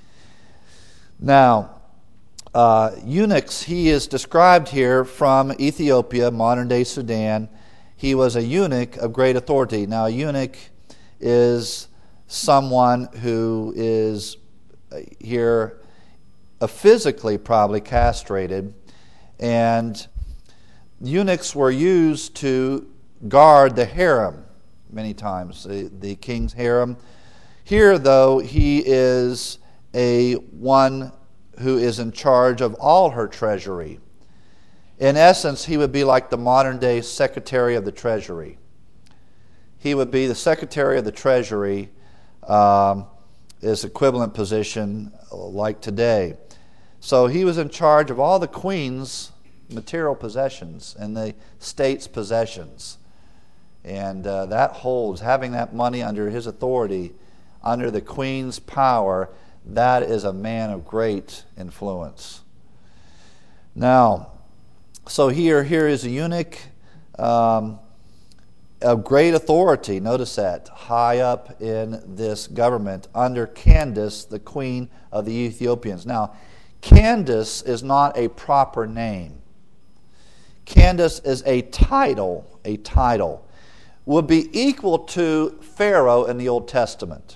Now, uh, eunuchs, he is described here from Ethiopia, modern-day Sudan. He was a eunuch of great authority. Now, a eunuch is someone who is here uh, physically probably castrated, and eunuchs were used to guard the harem many times, the, the king's harem. Here, though, he is a one who is in charge of all her treasury. In essence, he would be like the modern-day Secretary of the Treasury. He would be the Secretary of the Treasury, um, is equivalent position like today. So he was in charge of all the queen's material possessions and the state's possessions. And uh, that holds, having that money under his authority, under the queen's power, that is a man of great influence. Now, so here, here is a eunuch um, of great authority. Notice that, high up in this government, under Candace, the queen of the Ethiopians. Now, Candace is not a proper name. Candace is a title, a title. Would be equal to Pharaoh in the Old Testament.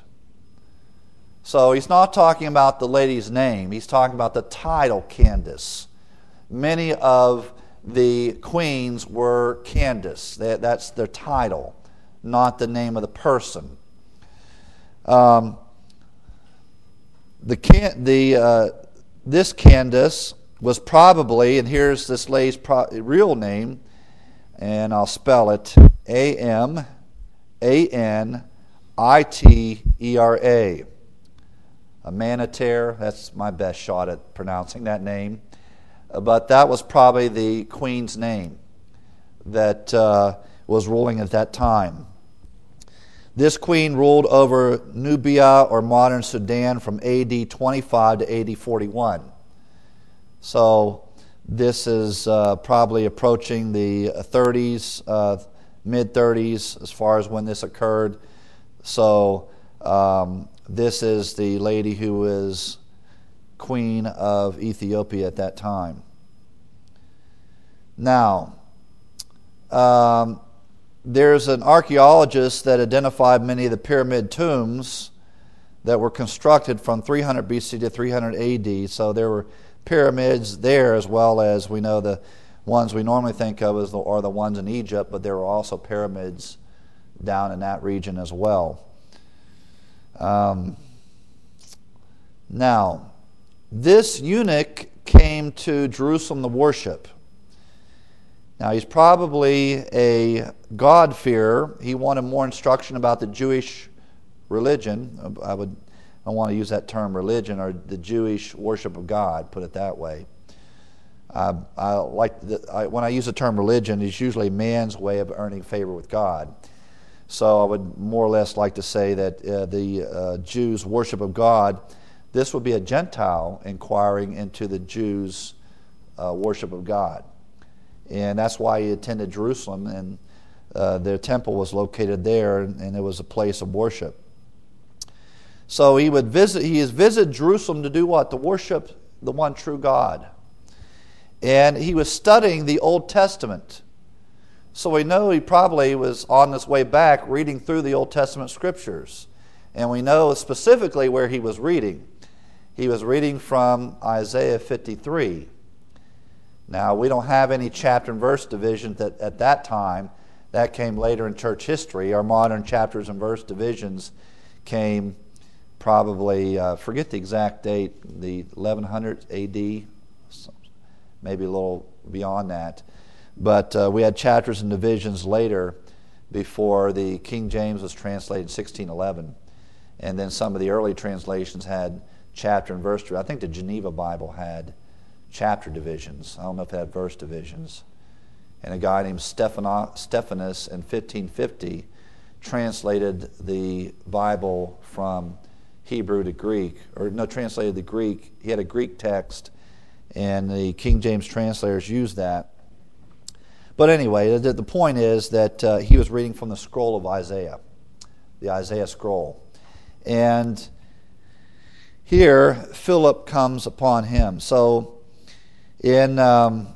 So he's not talking about the lady's name. He's talking about the title Candace. Many of the queens were Candace. That, that's their title, not the name of the person. Um, the can, the uh, this Candace was probably, and here's this lady's pro- real name, and I'll spell it, A M A N I T E R A. Amaniter, that's my best shot at pronouncing that name. But that was probably the queen's name that uh, was ruling at that time. This queen ruled over Nubia, or modern Sudan, from A D twenty-five to A D forty-one. So this is uh, probably approaching the thirties, uh, mid-thirties, as far as when this occurred. So um, this is the lady who is queen of Ethiopia at that time. Now, um, there's an archaeologist that identified many of the pyramid tombs that were constructed from three hundred B C to three hundred A D. So there were pyramids there, as well as we know the ones we normally think of as the, are the ones in Egypt, but there were also pyramids down in that region as well. Um, now, this eunuch came to Jerusalem to worship. Now, he's probably a God-fearer. He wanted more instruction about the Jewish religion. I would I don't want to use that term religion, or the Jewish worship of God, put it that way. Uh, I like the, I, when I use the term religion, it's usually man's way of earning favor with God. So I would more or less like to say that uh, the uh, Jews' worship of God, this would be a Gentile inquiring into the Jews' uh, worship of God. And that's why he attended Jerusalem, and uh, their temple was located there, and, and it was a place of worship. So he would visit. He has visited Jerusalem to do what? To worship the one true God. And he was studying the Old Testament. So we know he probably was on his way back reading through the Old Testament scriptures. And we know specifically where he was reading. He was reading from Isaiah fifty-three. Now, we don't have any chapter and verse divisions at, at that time. That came later in church history. Our modern chapters and verse divisions came probably, uh, forget the exact date, the eleven hundred A D, maybe a little beyond that. But uh, we had chapters and divisions later, before the King James was translated in sixteen eleven. And then some of the early translations had chapter and verse. I think the Geneva Bible had chapter divisions. I don't know if it had verse divisions. And a guy named Stephanus in fifteen fifty translated the Bible from Hebrew to Greek, or no, translated the Greek. He had a Greek text, and the King James translators used that. But anyway, the, the point is that uh, he was reading from the scroll of Isaiah, the Isaiah scroll. And here, Philip comes upon him. So, in um,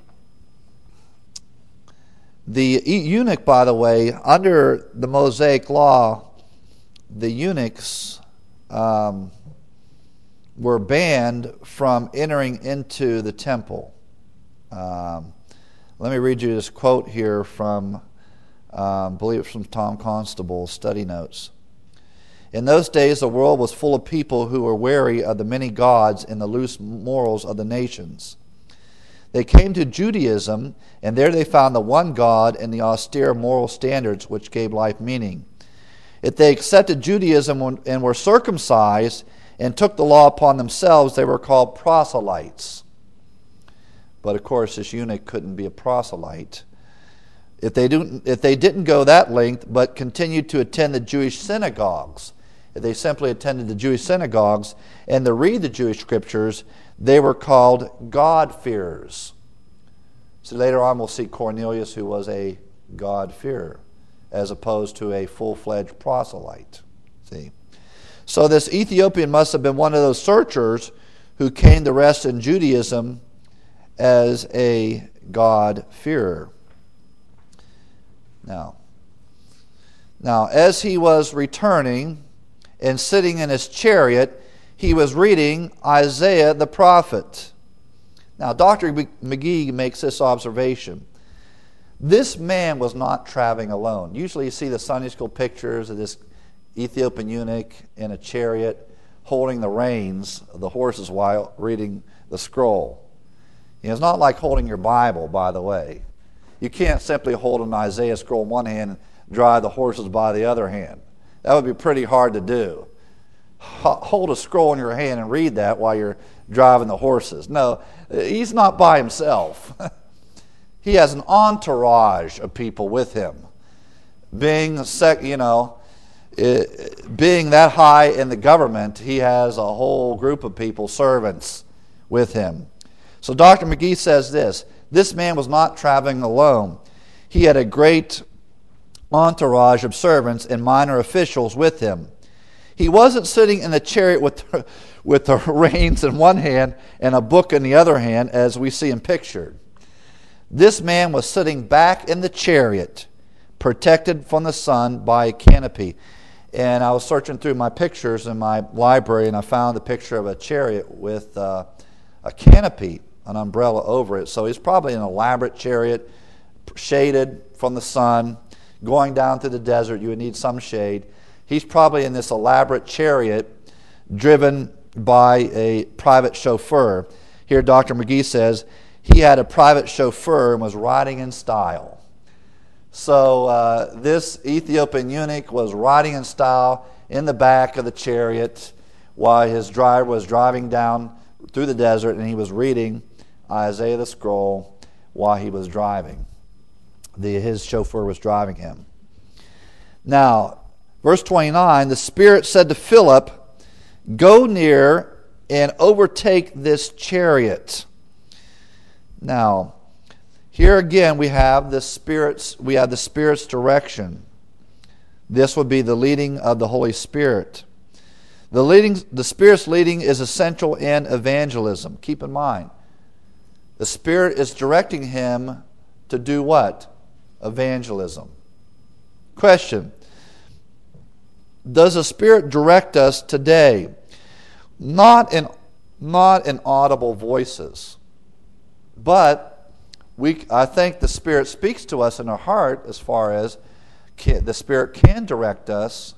the eunuch, by the way, under the Mosaic law, the eunuchs um, were banned from entering into the temple. Um, let me read you this quote here from, um, I believe it's from Tom Constable's study notes. In those days, the world was full of people who were wary of the many gods and the loose morals of the nations. They came to Judaism, and there they found the one God and the austere moral standards which gave life meaning. If they accepted Judaism and were circumcised and took the law upon themselves, they were called proselytes. But of course, this eunuch couldn't be a proselyte. If they didn't, if they didn't go that length, but continued to attend the Jewish synagogues, if they simply attended the Jewish synagogues and to read the Jewish scriptures, they were called God-fearers. So later on we'll see Cornelius, who was a God-fearer, as opposed to a full-fledged proselyte. See? So this Ethiopian must have been one of those searchers who came to rest in Judaism as a God-fearer. Now, now, as he was returning and sitting in his chariot, he was reading Isaiah the prophet. Now, Doctor McGee makes this observation. This man was not traveling alone. Usually you see the Sunday school pictures of this Ethiopian eunuch in a chariot holding the reins of the horses while reading the scroll. You know, it's not like holding your Bible, by the way. You can't simply hold an Isaiah scroll in one hand and drive the horses by the other hand. That would be pretty hard to do. Hold a scroll in your hand and read that while you're driving the horses. No, he's not by himself. He has an entourage of people with him. Being, sec, you know, it, being that high in the government, he has a whole group of people, servants, with him. So Doctor McGee says this: this man was not traveling alone. He had a great entourage of servants and minor officials with him. He wasn't sitting in the chariot with the, with the reins in one hand and a book in the other hand, as we see him pictured. This man was sitting back in the chariot, protected from the sun by a canopy. And I was searching through my pictures in my library, and I found a picture of a chariot with uh, a canopy, an umbrella over it. So he's probably an elaborate chariot, shaded from the sun, going down through the desert. You would need some shade. He's probably in this elaborate chariot driven by a private chauffeur. Here Doctor McGee says he had a private chauffeur and was riding in style. So uh, this Ethiopian eunuch was riding in style in the back of the chariot while his driver was driving down through the desert, and he was reading Isaiah the scroll while he was driving. The, his chauffeur was driving him. Now, verse twenty-nine, the Spirit said to Philip, "Go near and overtake this chariot." Now, here again we have the Spirit's we have the Spirit's direction. This would be the leading of the Holy Spirit. The leading, the Spirit's leading is essential in evangelism. Keep in mind, the Spirit is directing him to do what? Evangelism. Question: does the Spirit direct us today? Not in not in audible voices, but we. I think the Spirit speaks to us in our heart as far as can, the Spirit can direct us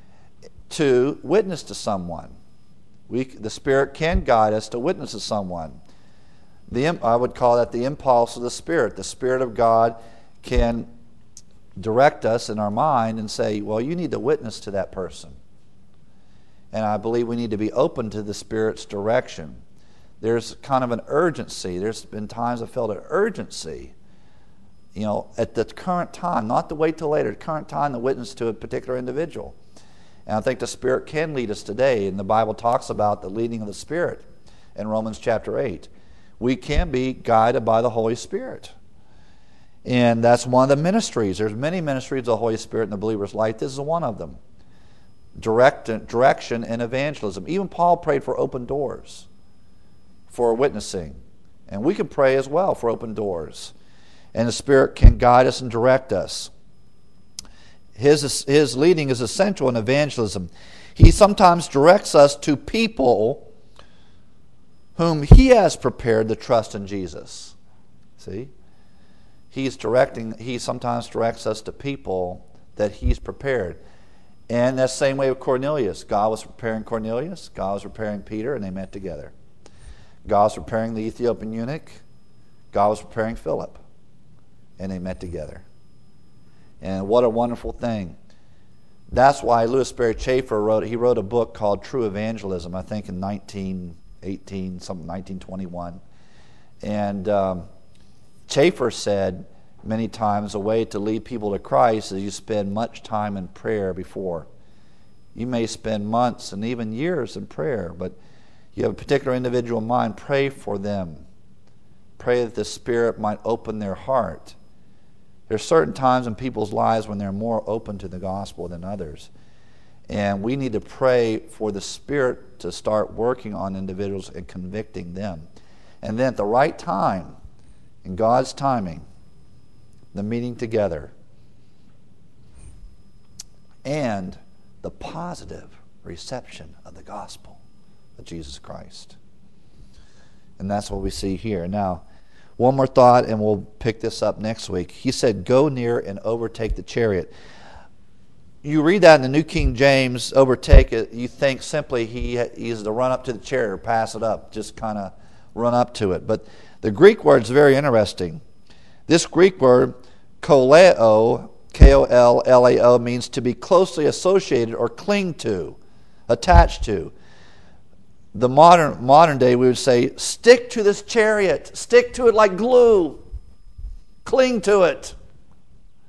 to witness to someone. We, the Spirit can guide us to witness to someone. The I would call that the impulse of the Spirit. The Spirit of God can direct us in our mind and say, well, you need to witness to that person. And I believe we need to be open to the Spirit's direction. There's kind of an urgency. There's been times I felt an urgency, you know, at the current time, not to wait till later, the current time to witness to a particular individual. And I think the Spirit can lead us today. And the Bible talks about the leading of the Spirit in Romans chapter eight. We can be guided by the Holy Spirit. And that's one of the ministries. There's many ministries of the Holy Spirit in the believer's life. This is one of them. Direct, direction and evangelism. Even Paul prayed for open doors for witnessing. And we can pray as well for open doors. And the Spirit can guide us and direct us. His, his leading is essential in evangelism. He sometimes directs us to people whom He has prepared to trust in Jesus. See? He's directing, He sometimes directs us to people that He's prepared. And that's the same way with Cornelius. God was preparing Cornelius, God was preparing Peter, and they met together. God was preparing the Ethiopian eunuch, God was preparing Philip, and they met together. And what a wonderful thing. That's why Louis Sperry Chafer wrote, he wrote a book called True Evangelism, I think in nineteen eighteen, something nineteen twenty-one. And um, Chafer said many times a way to lead people to Christ is you spend much time in prayer before. You may spend months and even years in prayer, but you have a particular individual in mind, pray for them. Pray that the Spirit might open their heart. There's certain times in people's lives when they're more open to the gospel than others. And we need to pray for the Spirit to start working on individuals and convicting them. And then at the right time, in God's timing, the meeting together, and the positive reception of the gospel of Jesus Christ. And that's what we see here. Now, one more thought, and we'll pick this up next week. He said, go near and overtake the chariot. You read that in the New King James, overtake it, you think simply he is to run up to the chariot or pass it up, just kind of run up to it. But the Greek word is very interesting. This Greek word, koleo, K O L L A O, means to be closely associated or cling to, attached to. The modern modern day we would say, stick to this chariot, stick to it like glue, cling to it.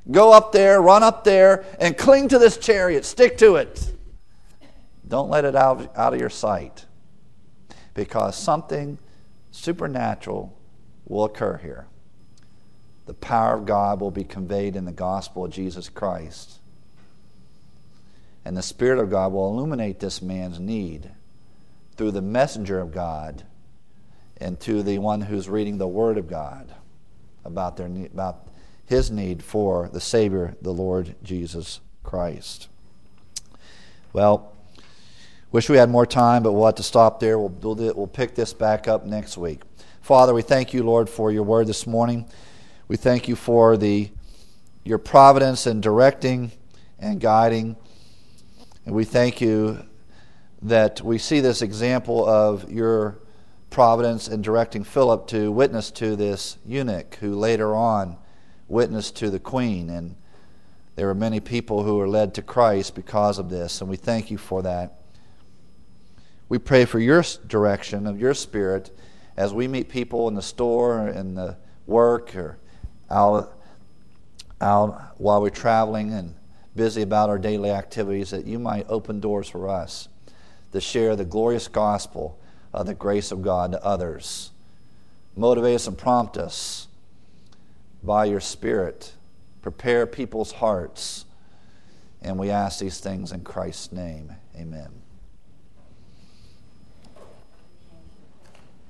Go up there, run up there, and cling to this chariot. Stick to it. Don't let it out, out of your sight, because something supernatural will occur here. The power of God will be conveyed in the gospel of Jesus Christ. And the Spirit of God will illuminate this man's need through the messenger of God and to the one who's reading the Word of God about their need, about his need for the Savior, the Lord Jesus Christ. Well, wish we had more time, but we'll have to stop there. We'll, we'll, we'll pick this back up next week. Father, we thank you, Lord, for your word this morning. We thank you for the your providence in directing and guiding. And we thank you that we see this example of your providence in directing Philip to witness to this eunuch who later on witnessed to the queen. And there were many people who were led to Christ because of this, and we thank you for that. We pray for your direction of your Spirit as we meet people in the store or in the work or out, out while we're traveling and busy about our daily activities, that you might open doors for us to share the glorious gospel of the grace of God to others. Motivate us and prompt us by your Spirit. Prepare people's hearts. And we ask these things in Christ's name. Amen.